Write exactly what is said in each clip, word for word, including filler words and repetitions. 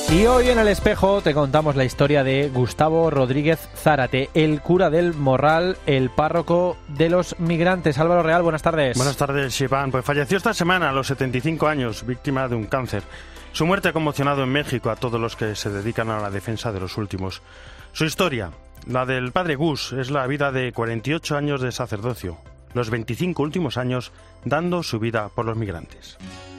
Y hoy en El Espejo te contamos la historia de Gustavo Rodríguez Zárate, el cura del Morral, el párroco de los migrantes. Álvaro Real, buenas tardes. Buenas tardes, Iván. Pues falleció esta semana a los setenta y cinco años, víctima de un cáncer. Su muerte ha conmocionado en México a todos los que se dedican a la defensa de los últimos. Su historia, la del padre Gus, es la vida de cuarenta y ocho años de sacerdocio, los veinticinco últimos años dando su vida por los migrantes.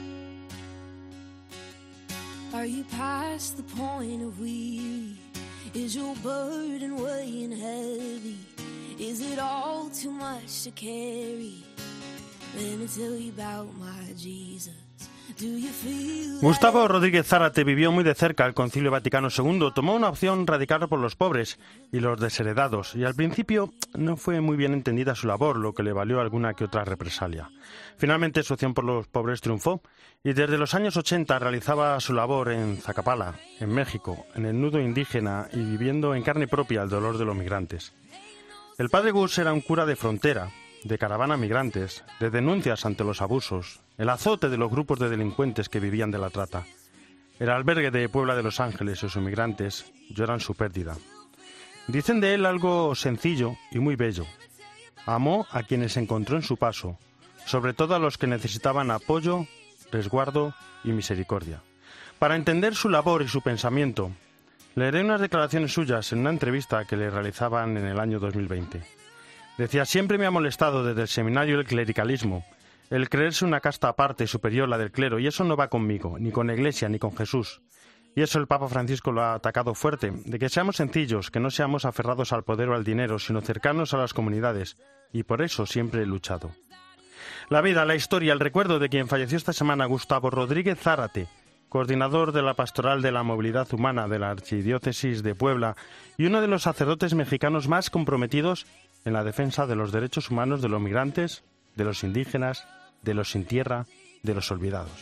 Are you past the point of weary? Is your burden weighing heavy? Is it all too much to carry? Let me tell you about my Jesus. Gustavo Rodríguez Zárate vivió muy de cerca el Concilio Vaticano segundo, tomó una opción radical por los pobres y los desheredados, y al principio no fue muy bien entendida su labor, lo que le valió alguna que otra represalia. Finalmente su opción por los pobres triunfó, y desde los años ochenta realizaba su labor en Zacapala, en México, en el nudo indígena y viviendo en carne propia el dolor de los migrantes. El padre Gus era un cura de frontera, de caravana migrantes, de denuncias ante los abusos, el azote de los grupos de delincuentes que vivían de la trata. El albergue de Puebla de los Ángeles y sus migrantes lloran su pérdida. Dicen de él algo sencillo y muy bello. Amó a quienes encontró en su paso, sobre todo a los que necesitaban apoyo, resguardo y misericordia. Para entender su labor y su pensamiento, leeré unas declaraciones suyas en una entrevista que le realizaban en el año dos mil veinte. Decía: siempre me ha molestado desde el seminario el clericalismo, el creerse una casta aparte, superior, la del clero, y eso no va conmigo, ni con la Iglesia, ni con Jesús. Y eso el Papa Francisco lo ha atacado fuerte, de que seamos sencillos, que no seamos aferrados al poder o al dinero, sino cercanos a las comunidades, y por eso siempre he luchado. La vida, la historia, el recuerdo de quien falleció esta semana, Gustavo Rodríguez Zárate, coordinador de la Pastoral de la Movilidad Humana de la Archidiócesis de Puebla y uno de los sacerdotes mexicanos más comprometidos en la defensa de los derechos humanos de los migrantes, de los indígenas, de los sin tierra, de los olvidados.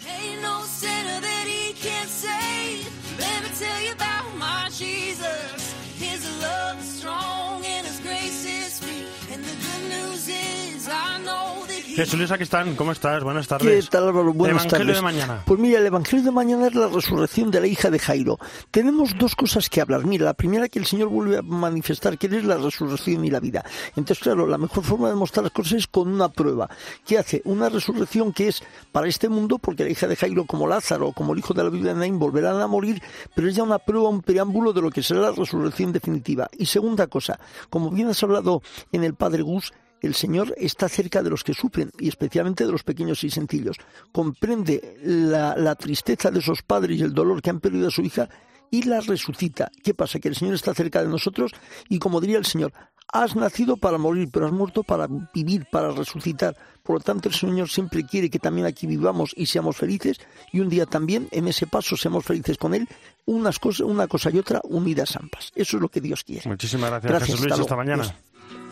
Jesús Luis Aquistán, ¿cómo estás? Buenas tardes. ¿Qué tal, Álvaro? Buenas Evangelio tardes. de mañana. Pues mira, el Evangelio de mañana es la resurrección de la hija de Jairo. Tenemos dos cosas que hablar. Mira, la primera, que el Señor vuelve a manifestar que Él es la resurrección y la vida. Entonces, claro, la mejor forma de mostrar las cosas es con una prueba. ¿Qué hace? Una resurrección que es para este mundo, porque la hija de Jairo, como Lázaro, como el hijo de la viuda de Naín, volverán a morir, pero es ya una prueba, un preámbulo de lo que será la resurrección definitiva. Y segunda cosa, como bien has hablado en el Padre Gus, el Señor está cerca de los que sufren, y especialmente de los pequeños y sencillos. Comprende la, la tristeza de esos padres y el dolor que han perdido a su hija y la resucita. ¿Qué pasa? Que el Señor está cerca de nosotros y, como diría el Señor, has nacido para morir, pero has muerto para vivir, para resucitar. Por lo tanto, el Señor siempre quiere que también aquí vivamos y seamos felices, y un día también en ese paso seamos felices con Él, unas cosas, una cosa y otra unidas ambas. Eso es lo que Dios quiere. Muchísimas gracias, gracias Jesús Luis. Hasta, hasta mañana. Dios.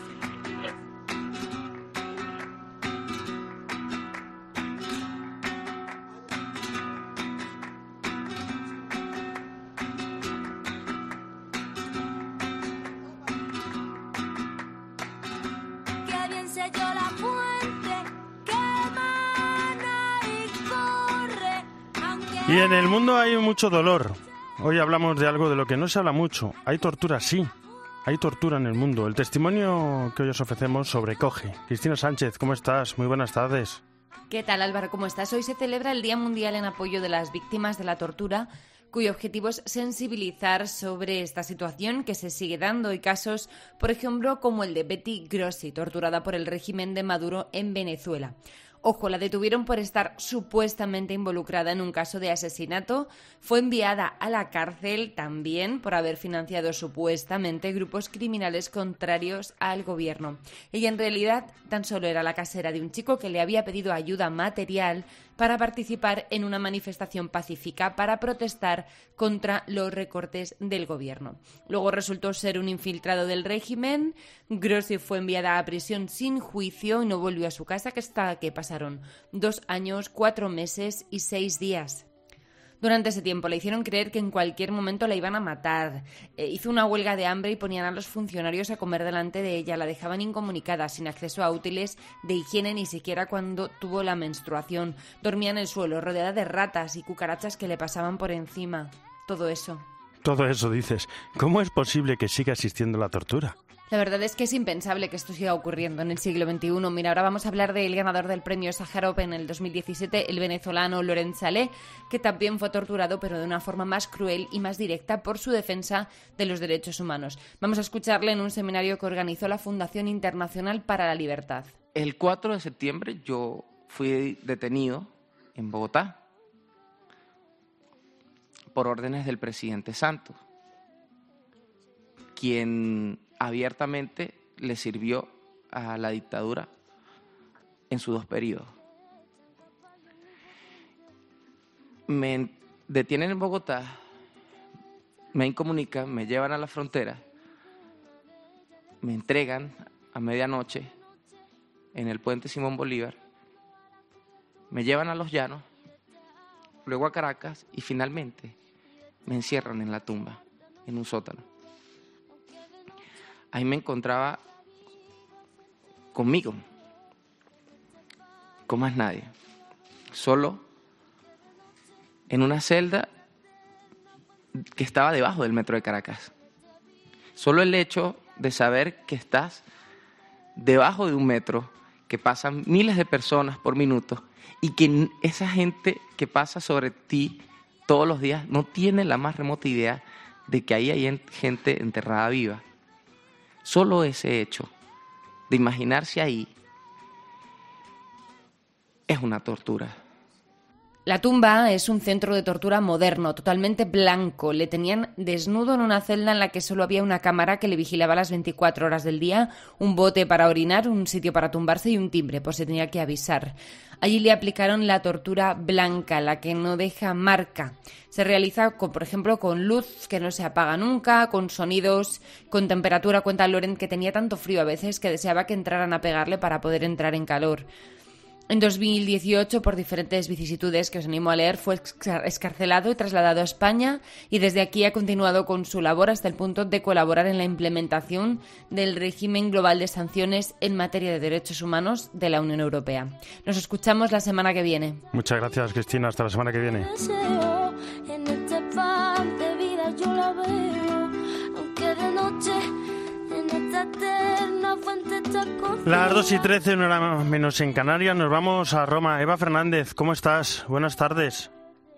Y en el mundo hay mucho dolor. Hoy hablamos de algo de lo que no se habla mucho. Hay tortura, sí. Hay tortura en el mundo. El testimonio que hoy os ofrecemos sobrecoge. Cristina Sánchez, ¿cómo estás? Muy buenas tardes. ¿Qué tal, Álvaro? ¿Cómo estás? Hoy se celebra el Día Mundial en apoyo de las víctimas de la tortura, cuyo objetivo es sensibilizar sobre esta situación que se sigue dando y casos, por ejemplo, como el de Betty Grossi, torturada por el régimen de Maduro en Venezuela. Ojo, la detuvieron por estar supuestamente involucrada en un caso de asesinato. Fue enviada a la cárcel también por haber financiado supuestamente grupos criminales contrarios al gobierno. Ella en realidad tan solo era la casera de un chico que le había pedido ayuda material para participar en una manifestación pacífica para protestar contra los recortes del gobierno. Luego resultó ser un infiltrado del régimen. Grossi fue enviada a prisión sin juicio y no volvió a su casa, que hasta que pasaron dos años, cuatro meses y seis días. Durante ese tiempo le hicieron creer que en cualquier momento la iban a matar. Eh, hizo una huelga de hambre y ponían a los funcionarios a comer delante de ella. La dejaban incomunicada, sin acceso a útiles de higiene ni siquiera cuando tuvo la menstruación. Dormía en el suelo, rodeada de ratas y cucarachas que le pasaban por encima. todo eso. Todo eso dices. ¿Cómo es posible que siga existiendo la tortura? La verdad es que es impensable que esto siga ocurriendo en el siglo veintiuno. Mira, ahora vamos a hablar del ganador del premio Sájarov en el dos mil diecisiete, el venezolano Laurent Saleh, que también fue torturado, pero de una forma más cruel y más directa por su defensa de los derechos humanos. Vamos a escucharle en un seminario que organizó la Fundación Internacional para la Libertad. El cuatro de septiembre yo fui detenido en Bogotá por órdenes del presidente Santos, quien abiertamente le sirvió a la dictadura en sus dos periodos. Me detienen en Bogotá, me incomunican, me llevan a la frontera, me entregan a medianoche en el puente Simón Bolívar, me llevan a Los Llanos, luego a Caracas y finalmente me encierran en la tumba, en un sótano. Ahí me encontraba conmigo, con más nadie, solo en una celda que estaba debajo del metro de Caracas. Solo el hecho de saber que estás debajo de un metro, que pasan miles de personas por minuto y que esa gente que pasa sobre ti todos los días no tiene la más remota idea de que ahí hay gente enterrada viva. Solo ese hecho de imaginarse ahí es una tortura. La tumba es un centro de tortura moderno, totalmente blanco. Le tenían desnudo en una celda en la que solo había una cámara que le vigilaba las veinticuatro horas del día, un bote para orinar, un sitio para tumbarse y un timbre, pues se tenía que avisar. Allí le aplicaron la tortura blanca, la que no deja marca. Se realiza, con, por ejemplo, con luz que no se apaga nunca, con sonidos, con temperatura. Cuenta Laurent que tenía tanto frío a veces que deseaba que entraran a pegarle para poder entrar en calor. En dos mil dieciocho, por diferentes vicisitudes que os animo a leer, fue excarcelado y trasladado a España y desde aquí ha continuado con su labor hasta el punto de colaborar en la implementación del régimen global de sanciones en materia de derechos humanos de la Unión Europea. Nos escuchamos la semana que viene. Muchas gracias, Cristina. Hasta la semana que viene. En este pan de vida yo la veo, aunque de noche en esta eterna fuente está con... Las dos y trece, una hora menos en Canarias, nos vamos a Roma. Eva Fernández, ¿cómo estás? Buenas tardes.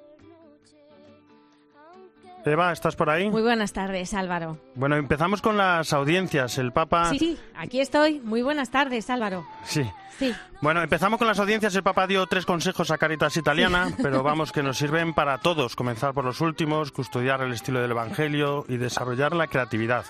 Eva, ¿estás por ahí? Muy buenas tardes, Álvaro. Bueno, empezamos con las audiencias. El Papa... Sí, sí, aquí estoy. Muy buenas tardes, Álvaro. Sí. Sí. Bueno, empezamos con las audiencias. El Papa dio tres consejos a Caritas Italiana, sí. Pero vamos, que nos sirven para todos. Comenzar por los últimos, custodiar el estilo del Evangelio y desarrollar la creatividad.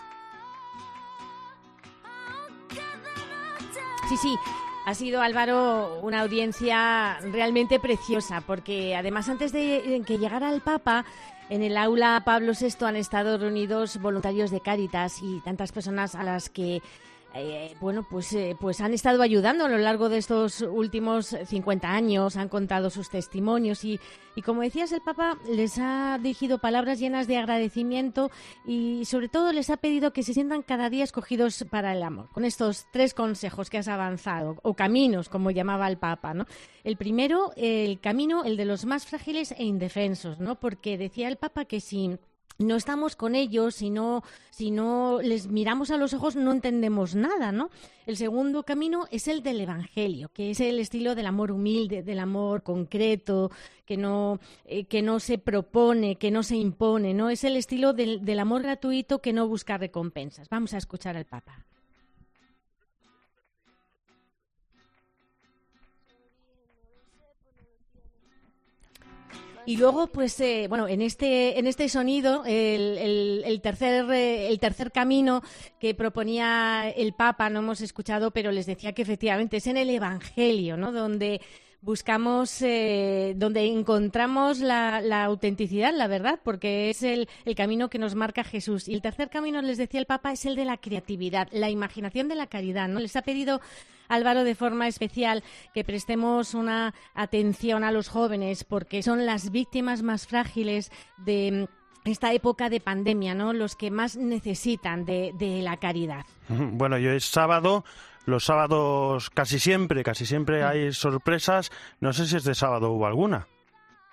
Sí, sí. Ha sido, Álvaro, una audiencia realmente preciosa, porque además antes de que llegara el Papa, en el aula Pablo sexto han estado reunidos voluntarios de Cáritas y tantas personas a las que eh, bueno, pues, eh, pues han estado ayudando a lo largo de estos últimos cincuenta años, han contado sus testimonios y, y como decías, el Papa les ha dirigido palabras llenas de agradecimiento y sobre todo les ha pedido que se sientan cada día escogidos para el amor, con estos tres consejos que has avanzado, o caminos, como llamaba el Papa, ¿no? El primero, el camino, el de los más frágiles e indefensos, ¿no? Porque decía el Papa que si no estamos con ellos, si no, si no les miramos a los ojos no entendemos nada, ¿no? El segundo camino es el del Evangelio, que es el estilo del amor humilde, del amor concreto, que no, eh, que no se propone, que no se impone, ¿no? Es el estilo del, del amor gratuito que no busca recompensas. Vamos a escuchar al Papa. Y luego, pues, eh, bueno, en este en este sonido, el, el, el tercer eh, el tercer camino que proponía el Papa, no hemos escuchado, pero les decía que efectivamente es en el Evangelio, ¿no? Donde buscamos, eh, donde encontramos la, la autenticidad, la verdad, porque es el, el camino que nos marca Jesús. Y el tercer camino, les decía el Papa, es el de la creatividad, la imaginación de la caridad, ¿no? Les ha pedido Álvaro de forma especial que prestemos una atención a los jóvenes porque son las víctimas más frágiles de esta época de pandemia, ¿no? Los que más necesitan de, de la caridad. Bueno, y hoy es sábado. Los sábados casi siempre, casi siempre hay sorpresas. No sé si este sábado hubo alguna.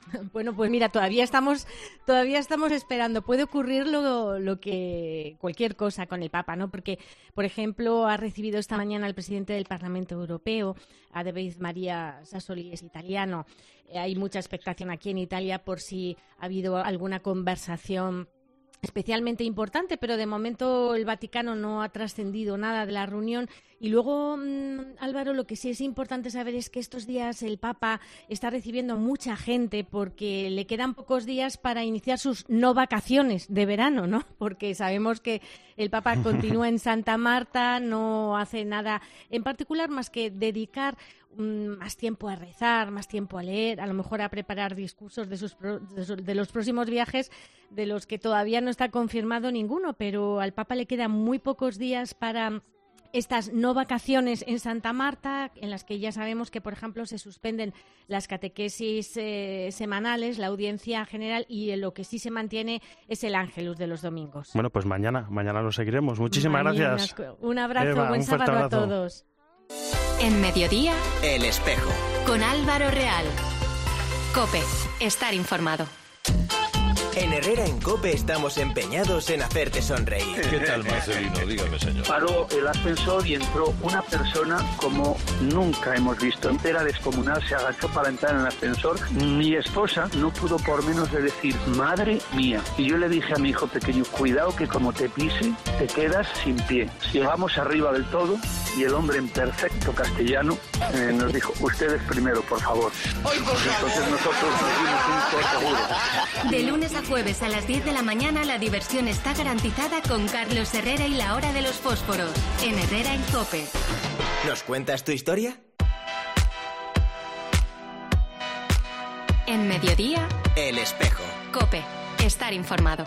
Bueno, pues mira, todavía estamos todavía estamos esperando. Puede ocurrir lo, lo que cualquier cosa con el Papa, ¿no? Porque, por ejemplo, ha recibido esta mañana el presidente del Parlamento Europeo, a David María Sassoli, es italiano. Eh, hay mucha expectación aquí en Italia por si ha habido alguna conversación especialmente importante, pero de momento el Vaticano no ha trascendido nada de la reunión. Y luego, mmm, Álvaro, lo que sí es importante saber es que estos días el Papa está recibiendo mucha gente porque le quedan pocos días para iniciar sus no vacaciones de verano, ¿no? Porque sabemos que el Papa continúa en Santa Marta, no hace nada en particular más que dedicar mmm, más tiempo a rezar, más tiempo a leer, a lo mejor a preparar discursos de, sus pro, de, su, de los próximos viajes, de los que todavía no está confirmado ninguno, pero al Papa le quedan muy pocos días para estas no vacaciones en Santa Marta, en las que ya sabemos que, por ejemplo, se suspenden las catequesis eh, semanales, la audiencia general, y en lo que sí se mantiene es el Ángelus de los domingos. Bueno, pues mañana, mañana lo seguiremos. Muchísimas mañana, gracias. Un abrazo, Eva, buen un fuerte sábado abrazo. a todos. En Mediodía, El Espejo. con Álvaro Real. COPE, estar informado. En Herrera en COPE estamos empeñados en hacerte sonreír. ¿Qué tal, Marcelino? Dígame, señor. Paró el ascensor y entró una persona como nunca hemos visto. Entera descomunal, se agachó para entrar en el ascensor. Mi esposa no pudo por menos de decir, madre mía. Y yo le dije a mi hijo pequeño, cuidado que como te pise, te quedas sin pie. Llegamos arriba del todo y el hombre en perfecto castellano eh, nos dijo, ustedes primero, por favor. Entonces nosotros nos dimos un corte seguro. De lunes a jueves a las diez de la mañana la diversión está garantizada con Carlos Herrera y la Hora de los Fósforos, en Herrera en COPE. ¿Nos cuentas tu historia? En Mediodía, El Espejo. COPE, estar informado.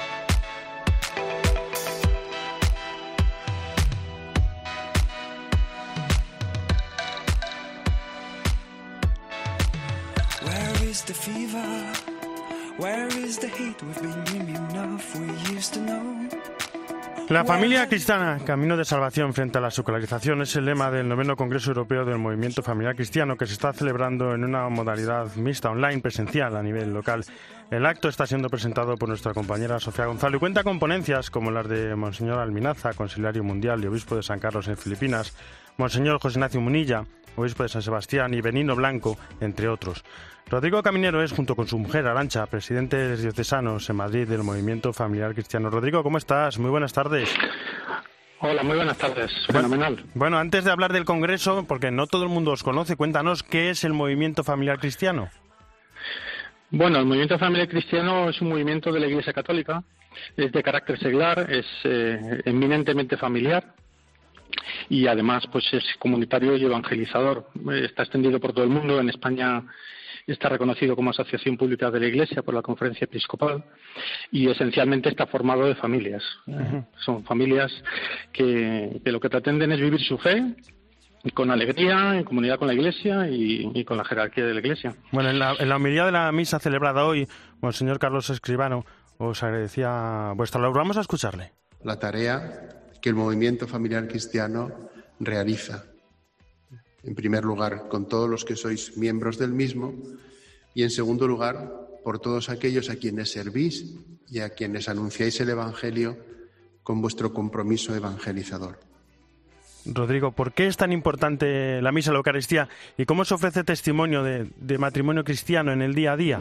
Where is the fever? Where is the heat? We've been dreaming of, we used to know. La familia cristiana, camino de salvación frente a la secularización, es el lema del noveno Congreso Europeo del Movimiento Familiar Cristiano, que se está celebrando en una modalidad mixta online presencial a nivel local. El acto está siendo presentado por nuestra compañera Sofía Gonzalo y cuenta con ponencias como las de Monseñor Alminaza, Consiliario Mundial y Obispo de San Carlos en Filipinas, Monseñor José Ignacio Munilla, Obispo de San Sebastián, y Benino Blanco, entre otros. Rodrigo Caminero es, junto con su mujer Arantxa, presidentes diocesanos en Madrid del Movimiento Familiar Cristiano. Rodrigo, ¿cómo estás? Muy buenas tardes. Hola, muy buenas tardes. Fenomenal. Bueno, antes de hablar del Congreso, porque no todo el mundo os conoce, cuéntanos qué es el Movimiento Familiar Cristiano. Bueno, el Movimiento Familiar Cristiano es un movimiento de la Iglesia Católica, es de carácter seglar, es eh, eminentemente familiar. Y además pues es comunitario y evangelizador. Está extendido por todo el mundo. En España está reconocido como asociación pública de la Iglesia por la Conferencia Episcopal y esencialmente está formado de familias. Uh-huh. Son familias que, que lo que pretenden es vivir su fe con alegría, en comunidad con la Iglesia y, y con la jerarquía de la Iglesia. Bueno, en la, en la homilía de la misa celebrada hoy, Monseñor Carlos Escribano os agradecía vuestra labor. Vamos a escucharle. La tarea que el movimiento familiar cristiano realiza, en primer lugar, con todos los que sois miembros del mismo, y en segundo lugar, por todos aquellos a quienes servís y a quienes anunciáis el Evangelio con vuestro compromiso evangelizador. Rodrigo, ¿por qué es tan importante la misa, la Eucaristía, y cómo se ofrece testimonio de, de matrimonio cristiano en el día a día?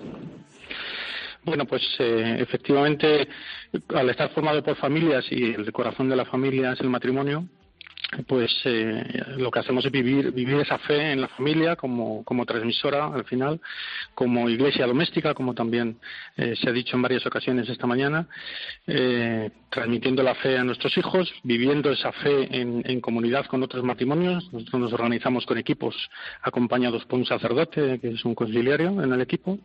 Bueno, pues eh, efectivamente, al estar formado por familias y el corazón de la familia es el matrimonio, pues eh, lo que hacemos es vivir vivir esa fe en la familia como, como transmisora al final, como iglesia doméstica, como también eh, se ha dicho en varias ocasiones esta mañana, eh, transmitiendo la fe a nuestros hijos, viviendo esa fe en, en comunidad con otros matrimonios. Nosotros nos organizamos con equipos acompañados por un sacerdote que es un conciliario en el equipo.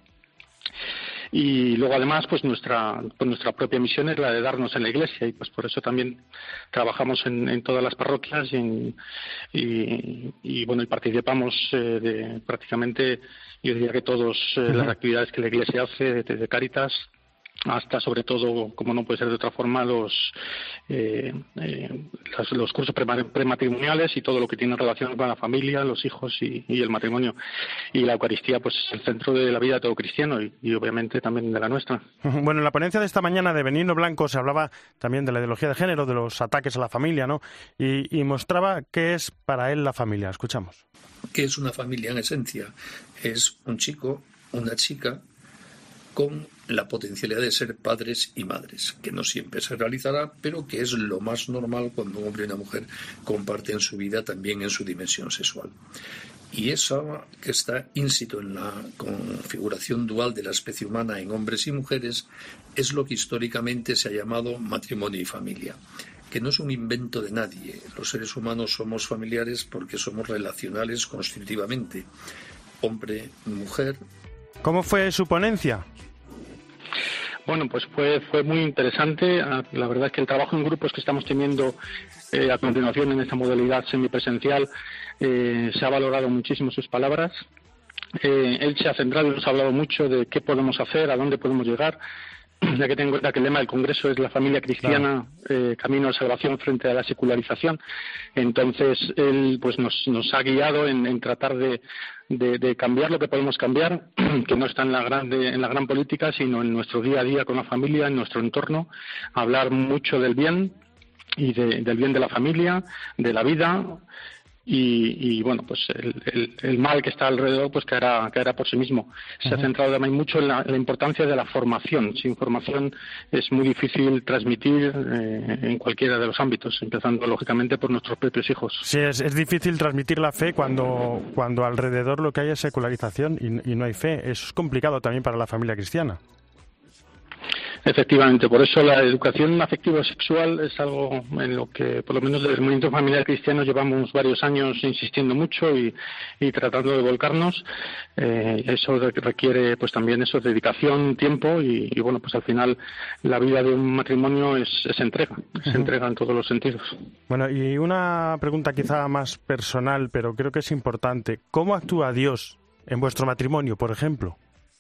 Y luego además pues nuestra pues nuestra propia misión es la de darnos en la Iglesia y pues por eso también trabajamos en, en todas las parroquias y, en, y, y bueno y participamos eh, de prácticamente yo diría que todas eh, uh-huh. las actividades que la Iglesia hace desde Cáritas hasta sobre todo, como no puede ser de otra forma, los eh, eh, los, los cursos prematrimoniales y todo lo que tiene relación con la familia, los hijos y, y el matrimonio. Y la Eucaristía, pues, es el centro de la vida de todo cristiano y, y obviamente también de la nuestra. Bueno, en la ponencia de esta mañana de Benigno Blanco se hablaba también de la ideología de género, de los ataques a la familia, ¿no? Y, y mostraba qué es para él la familia. Escuchamos. ¿Qué es una familia en esencia? Es un chico, una chica, con la potencialidad de ser padres y madres, que no siempre se realizará, pero que es lo más normal cuando un hombre y una mujer comparten su vida también en su dimensión sexual. Y eso que está ínsito en la configuración dual de la especie humana en hombres y mujeres es lo que históricamente se ha llamado matrimonio y familia, que no es un invento de nadie. Los seres humanos somos familiares porque somos relacionales constitutivamente, hombre, mujer. ¿Cómo fue su ponencia? Bueno, pues fue fue muy interesante. La verdad es que el trabajo en grupos que estamos teniendo eh, a continuación en esta modalidad semipresencial eh, se ha valorado muchísimo sus palabras. Eh, él se ha centrado y nos ha hablado mucho de qué podemos hacer, a dónde podemos llegar, ya que tengo en cuenta que el lema del Congreso es la familia cristiana, claro. eh, camino a salvación frente a la secularización. Entonces él pues nos, nos ha guiado en, en tratar de, de, de cambiar lo que podemos cambiar, que no está en la, gran, de, en la gran política, sino en nuestro día a día con la familia, en nuestro entorno, hablar mucho del bien y de, del bien de la familia, de la vida. Y, y bueno, pues el, el, el mal que está alrededor pues caerá, caerá por sí mismo. Se uh-huh. ha centrado también mucho en la, en la importancia de la formación. Sin formación es muy difícil transmitir eh, en cualquiera de los ámbitos, empezando lógicamente por nuestros propios hijos. Sí, es, es difícil transmitir la fe cuando, cuando alrededor lo que hay es secularización y, y no hay fe. Eso es complicado también para la familia cristiana. Efectivamente, por eso la educación afectivo-sexual es algo en lo que, por lo menos desde el movimiento familiar cristiano, llevamos varios años insistiendo mucho y, y tratando de volcarnos. Eh, eso requiere, pues también eso, dedicación, tiempo y, y, bueno, pues al final la vida de un matrimonio es, es entrega, es uh-huh. entrega en todos los sentidos. Bueno, y una pregunta quizá más personal, pero creo que es importante. ¿Cómo actúa Dios en vuestro matrimonio, por ejemplo?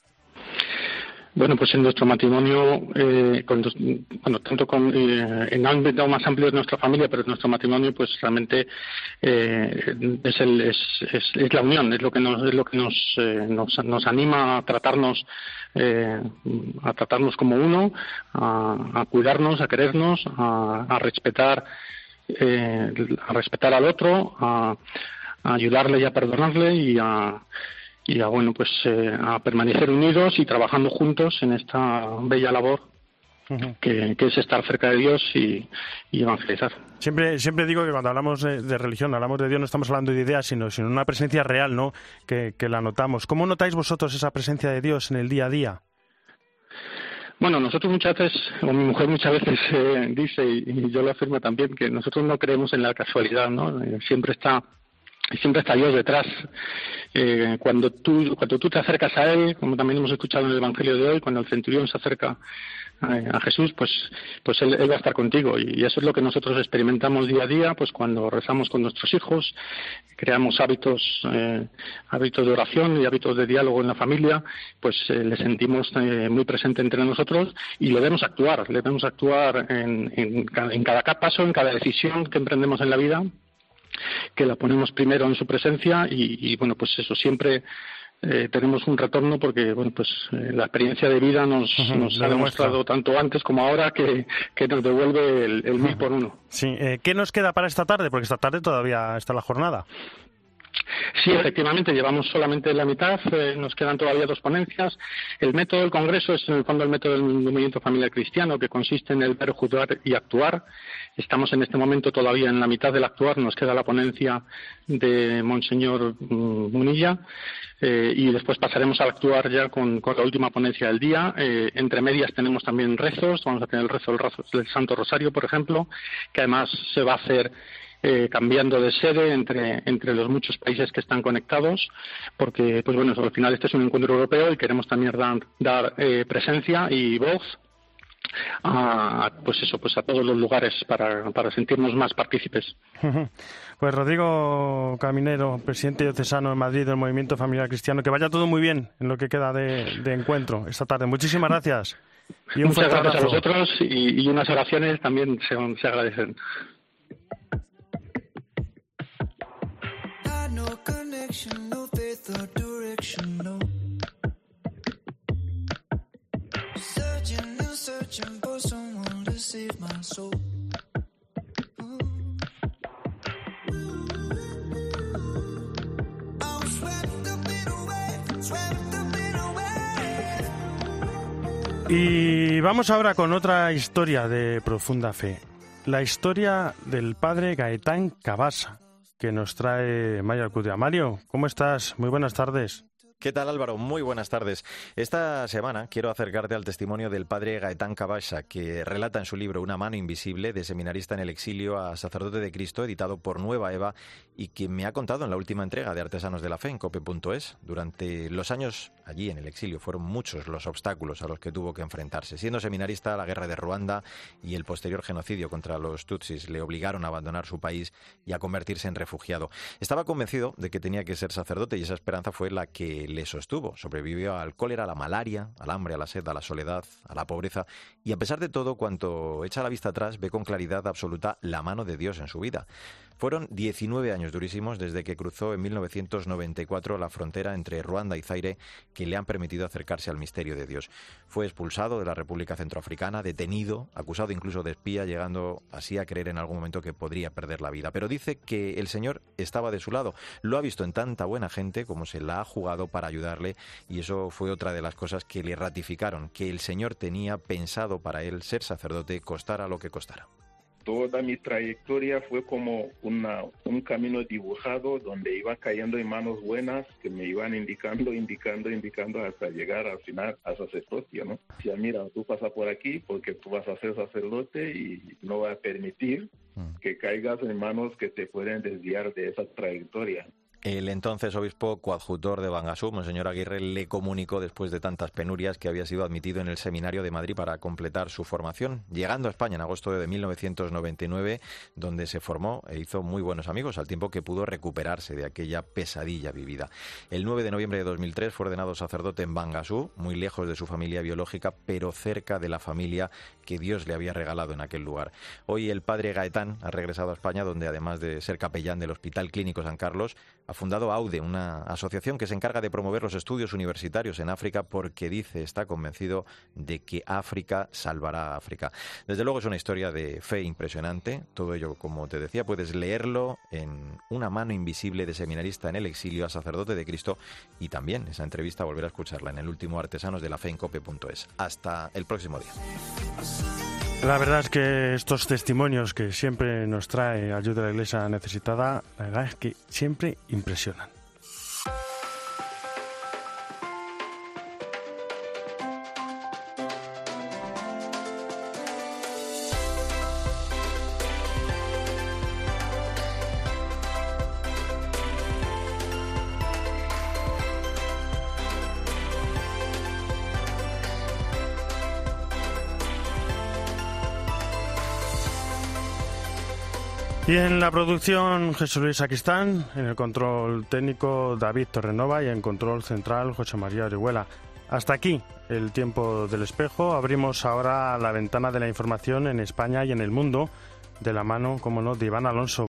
Bueno, pues en nuestro matrimonio, eh, con, bueno, tanto con, eh, en ámbito más amplio de nuestra familia, pero en nuestro matrimonio, pues realmente eh, es, el, es, es, es la unión, es lo que nos, es lo que nos, eh, nos, nos anima a tratarnos, eh, a tratarnos como uno, a, a cuidarnos, a querernos, a, a respetar, eh, a respetar al otro, a, a ayudarle y a perdonarle y a y a, bueno, pues eh, a permanecer unidos y trabajando juntos en esta bella labor uh-huh. que, que es estar cerca de Dios y, y evangelizar. Siempre siempre digo que cuando hablamos de, de religión, hablamos de Dios, no estamos hablando de ideas, sino, sino una presencia real, ¿no? Que, que la notamos. ¿Cómo notáis vosotros esa presencia de Dios en el día a día? Bueno, nosotros muchas veces, o mi mujer muchas veces eh, dice, y, y yo lo afirmo también, que nosotros no creemos en la casualidad, ¿no? Eh, siempre está siempre está Dios detrás. Eh, cuando tú cuando tú te acercas a Él, como también hemos escuchado en el Evangelio de hoy, cuando el centurión se acerca a, a Jesús, pues pues él, él va a estar contigo. Y eso es lo que nosotros experimentamos día a día, pues cuando rezamos con nuestros hijos, creamos hábitos eh, hábitos de oración y hábitos de diálogo en la familia, pues eh, le sentimos eh, muy presente entre nosotros y le vemos actuar, le vemos actuar en, en, en cada paso, en cada decisión que emprendemos en la vida, que la ponemos primero en su presencia y, y bueno, pues eso, siempre eh, tenemos un retorno porque, bueno, pues eh, la experiencia de vida nos, uh-huh, nos ha demostrado tanto antes como ahora que, que nos devuelve el, el mil por uno. Sí, eh, ¿qué nos queda para esta tarde? Porque esta tarde todavía está la jornada. Sí, efectivamente, llevamos solamente la mitad, eh, nos quedan todavía dos ponencias. El método del Congreso es en el fondo el método del movimiento familiar cristiano, que consiste en el ver, juzgar y actuar. Estamos en este momento todavía en la mitad del actuar, nos queda la ponencia de Monseñor Munilla eh, y después pasaremos al actuar ya con, con la última ponencia del día. Eh, entre medias tenemos también rezos, vamos a tener el rezo del Santo Rosario, por ejemplo, que además se va a hacer Eh, cambiando de sede entre entre los muchos países que están conectados, porque pues bueno, al final este es un encuentro europeo y queremos también dar, dar eh, presencia y voz a pues eso pues a todos los lugares para, para sentirnos más partícipes. Pues Rodrigo Caminero, presidente diocesano en Madrid del Movimiento Familiar Cristiano, que vaya todo muy bien en lo que queda de, de encuentro esta tarde. Muchísimas gracias. Y un Muchas fuerte gracias abrazo. a vosotros y, y unas oraciones también se, se agradecen. Had no connection, no faith or direction, no. Searching and searching for someone to save my soul. I'm swept up in a wave, swept up in a wave. Y vamos ahora con otra historia de profunda fe. La historia del padre Gaetán Cabasa, que nos trae Mario Alcudia. Mario, ¿cómo estás? Muy buenas tardes. ¿Qué tal, Álvaro? Muy buenas tardes. Esta semana quiero acercarte al testimonio del padre Gaetán Cabasa, que relata en su libro Una mano invisible, de seminarista en el exilio a sacerdote de Cristo, editado por Nueva Eva, y que me ha contado en la última entrega de Artesanos de la Fe en cope punto es. Durante los años allí en el exilio fueron muchos los obstáculos a los que tuvo que enfrentarse. Siendo seminarista, la guerra de Ruanda y el posterior genocidio contra los tutsis le obligaron a abandonar su país y a convertirse en refugiado. Estaba convencido de que tenía que ser sacerdote y esa esperanza fue la que le sostuvo. Sobrevivió al cólera, a la malaria, al hambre, a la sed, a la soledad, a la pobreza, y a pesar de todo, cuanto echa la vista atrás, ve con claridad absoluta la mano de Dios en su vida. Fueron diecinueve años durísimos desde que cruzó en mil novecientos noventa y cuatro la frontera entre Ruanda y Zaire, que le han permitido acercarse al misterio de Dios. Fue expulsado de la República Centroafricana, detenido, acusado incluso de espía, llegando así a creer en algún momento que podría perder la vida. Pero dice que el Señor estaba de su lado. Lo ha visto en tanta buena gente como se la ha jugado para ayudarle, y eso fue otra de las cosas que le ratificaron, que el Señor tenía pensado para él ser sacerdote, costara lo que costara. Toda mi trayectoria fue como una, un camino dibujado donde iba cayendo en manos buenas que me iban indicando, indicando, indicando hasta llegar al final a sacerdocio, ¿no? Decía, mira, tú pasas por aquí porque tú vas a ser sacerdote y no va a permitir que caigas en manos que te pueden desviar de esa trayectoria. El entonces obispo coadjutor de Bangasú, Monseñor Aguirre, le comunicó después de tantas penurias que había sido admitido en el Seminario de Madrid para completar su formación, llegando a España en agosto de mil novecientos noventa y nueve, donde se formó e hizo muy buenos amigos, al tiempo que pudo recuperarse de aquella pesadilla vivida. El nueve de noviembre de dos mil tres fue ordenado sacerdote en Bangasú, muy lejos de su familia biológica, pero cerca de la familia que Dios le había regalado en aquel lugar. Hoy el padre Gaetán ha regresado a España, donde además de ser capellán del Hospital Clínico San Carlos, ha fundado AUDE, una asociación que se encarga de promover los estudios universitarios en África, porque dice, está convencido de que África salvará a África. Desde luego es una historia de fe impresionante. Todo ello, como te decía, puedes leerlo en Una mano invisible, de seminarista en el exilio a sacerdote de Cristo, y también esa entrevista volver a escucharla en el último Artesanos de la Fe en cope punto es. Hasta el próximo día. La verdad es que estos testimonios que siempre nos trae Ayuda a la Iglesia Necesitada, la verdad es que siempre impresionan. Y en la producción, Jesús Luis Aquistán, en el control técnico, David Torrenova, y en control central, José María Orihuela. Hasta aquí el tiempo del espejo. Abrimos ahora la ventana de la información en España y en el mundo, de la mano, como no, de Iván Alonso.